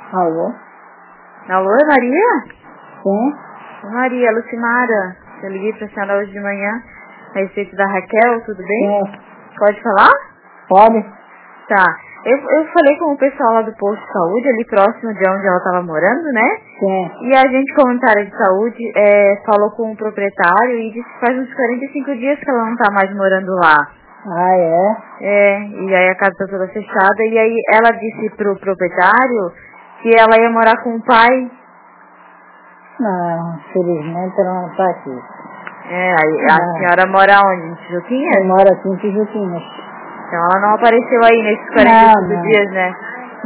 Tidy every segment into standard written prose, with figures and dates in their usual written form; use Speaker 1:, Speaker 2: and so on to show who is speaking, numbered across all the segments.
Speaker 1: Alô?
Speaker 2: Alô, é Maria?
Speaker 1: Sim?
Speaker 2: Maria, Lucimara. Eu liguei pra senhora hoje de manhã a respeito da Raquel, tudo bem?
Speaker 1: Sim.
Speaker 2: Pode falar?
Speaker 1: Pode?
Speaker 2: Tá. Eu falei com o pessoal lá do posto de saúde, ali próximo de onde ela estava morando, né?
Speaker 1: Sim.
Speaker 2: E a gente, comunitária de saúde, falou com o proprietário e disse que faz uns 45 dias que ela não tá mais morando lá.
Speaker 1: Ah, é?
Speaker 2: E aí a casa tá toda fechada, e aí ela disse pro proprietário que ela ia morar com o pai.
Speaker 1: Não, felizmente ela não está aqui.
Speaker 2: Aí a senhora mora onde? Em Tijuquinhas?
Speaker 1: Eu moro aqui em Tijuquinhas.
Speaker 2: Então ela não apareceu aí nesses 45 dias, né?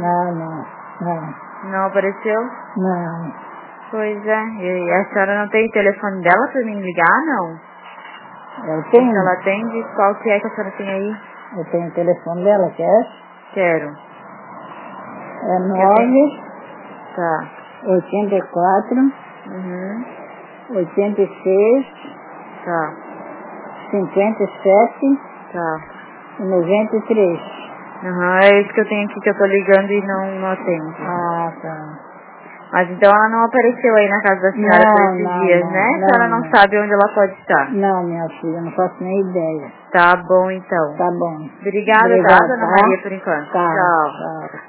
Speaker 1: Não.
Speaker 2: Não apareceu?
Speaker 1: Não.
Speaker 2: Pois é. E a senhora não tem o telefone dela pra mim ligar, não?
Speaker 1: Eu tenho.
Speaker 2: Se ela atende, qual que é que a senhora tem aí?
Speaker 1: Eu tenho o telefone dela, quer?
Speaker 2: Quero.
Speaker 1: É 9...
Speaker 2: Tá.
Speaker 1: 84... 86...
Speaker 2: Tá.
Speaker 1: 57...
Speaker 2: Tá.
Speaker 1: 93.
Speaker 2: É isso que eu tenho aqui que eu tô ligando e não atende.
Speaker 1: Ah, tá.
Speaker 2: Mas então ela não apareceu aí na casa da senhora por esses dias, né? A senhora não sabe onde ela pode estar.
Speaker 1: Não, minha filha, não faço nem ideia.
Speaker 2: Tá bom, então.
Speaker 1: Tá bom.
Speaker 2: Obrigada, tá, dona Maria, por enquanto.
Speaker 1: Tá.
Speaker 2: Tchau.
Speaker 1: Tchau.